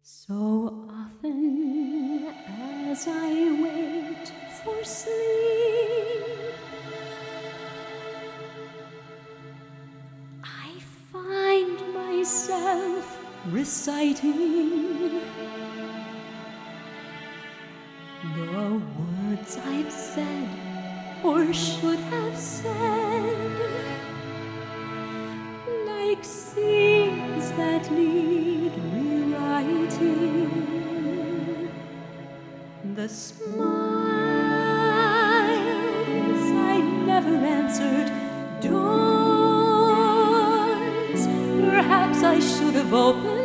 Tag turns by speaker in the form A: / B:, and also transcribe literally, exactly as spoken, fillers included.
A: So often as I wait for sleep, I find myself reciting the words I've said or should have said, like seas that need rewriting. The smiles I never answered, doors perhaps I should have opened.